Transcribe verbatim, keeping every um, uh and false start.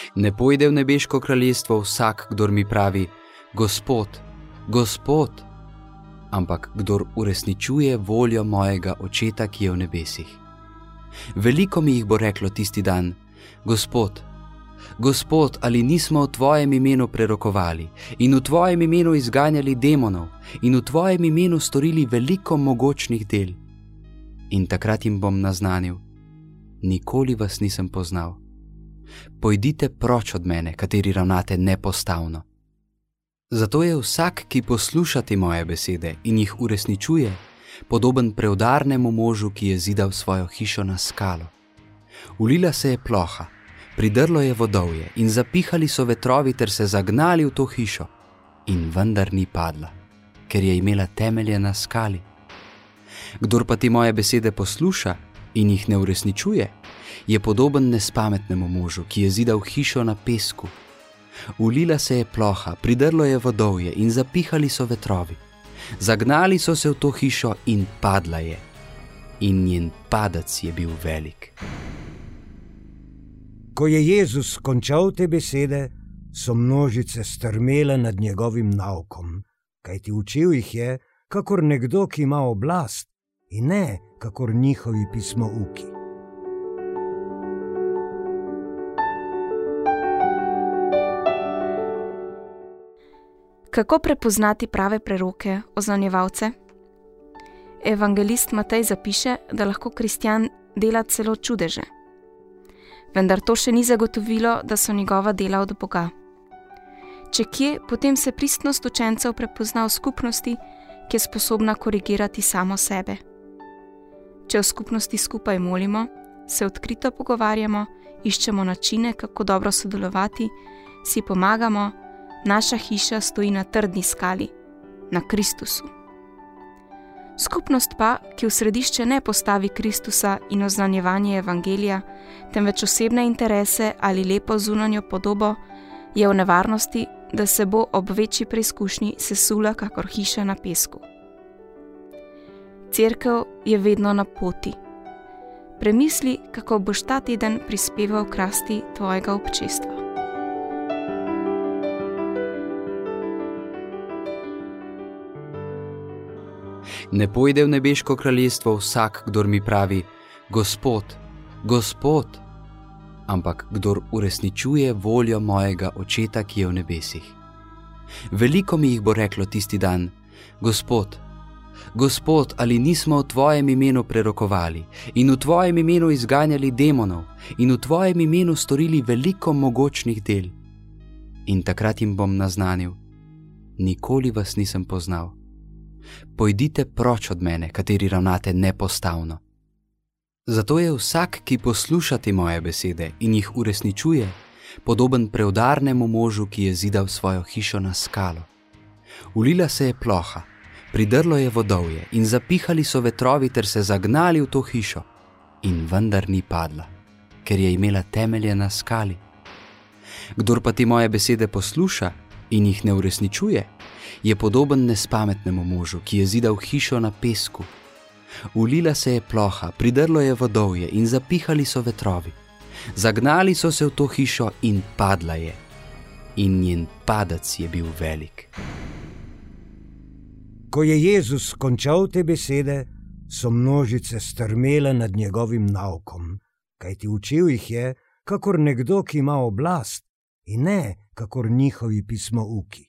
Ne pojde v nebeško kraljestvo vsak, kdor mi pravi: Gospod, Gospod, ampak kdor uresničuje voljo mojega Očeta, ki je v nebesih. Veliko mi jih bo reklo tisti dan: Gospod, Gospod, ali nismo v tvojem imenu prerokovali in v tvojem imenu izganjali demonov in v tvojem imenu storili veliko mogočnih del? In takrat jim bom naznanil: nikoli vas nisem poznal. Pojdite proč od mene, kateri ravnate nepostavno. Zato je vsak, ki posluša te moje besede in jih uresničuje, podoben preudarnemu možu, ki je zidal svojo hišo na skalo. Ulila se je ploha, pridrlo je vodovje in zapihali so vetrovi ter se zagnali v to hišo, in vendar ni padla, ker je imela temelje na skali. Kdor pa te moje besede posluša in jih ne uresničuje, je podoben nespametnemu možu, ki je zidal hišo na pesku. Ulila se je ploha, pridrlo je vodovje in zapihali so vetrovi. Zagnali so se v to hišo in padla je. In njen padec je bil velik. Ko je Jezus končal te besede, so množice strmele nad njegovim naukom, kajti učil jih je, kakor nekdo, ki ima oblast, in ne kakor njihovi pismouki. Kako prepoznati prave preroke, oznanjevalce? Evangelist Matej zapiše, da lahko kristjan dela celo čudeže. Vendar to še ni zagotovilo, da so njegova dela od Boga. Če kje, potem se pristnost učencev prepozna v skupnosti, ki je sposobna korigirati samo sebe. Če v skupnosti skupaj molimo, se odkrito pogovarjamo, iščemo načine, kako dobro sodelovati, si pomagamo, naša hiša stoji na trdni skali, na Kristusu. Skupnost pa, ki v središče ne postavi Kristusa in oznanjevanje evangelija, temveč osebne interese ali lepo zunanjo podobo, je v nevarnosti, da se bo ob večji preizkušnji sesula kakor hiša na pesku. Cerkev je vedno na poti. Premisli, kako boš ta teden prispeval k rasti tvojega občestva. Ne pojde v nebeško kraljestvo vsak, kdor mi pravi: Gospod, Gospod, ampak kdor uresničuje voljo mojega Očeta, ki je v nebesih. Veliko mi jih bo reklo tisti dan: Gospod, Gospod, ali nismo v tvojem imenu prerokovali in v tvojem imenu izganjali demonov in v tvojem imenu storili veliko mogočnih del? In takrat jim bom naznanil: nikoli vas nisem poznal. Pojdite proč od mene, kateri ravnate nepostavno. Zato je vsak, ki posluša te moje besede in jih uresničuje, podoben preudarnemu možu, ki je zidal svojo hišo na skalo. Ulila se je ploha, pridrlo je vodovje in zapihali so vetrovi ter se zagnali v to hišo, in vendar ni padla, ker je imela temelje na skali. Kdor pa te moje besede posluša in jih ne uresničuje, je podoben nespametnemu možu, ki je zidal hišo na pesku. Ulila se je ploha, pridrlo je vodovje in zapihali so vetrovi. Zagnali so se v to hišo in padla je. In njen padec je bil velik. Ko je Jezus končal te besede, so množice strmele nad njegovim naukom, kajti učil jih je, kakor nekdo, ki ima oblast, in ne kakor njihovi pismouki.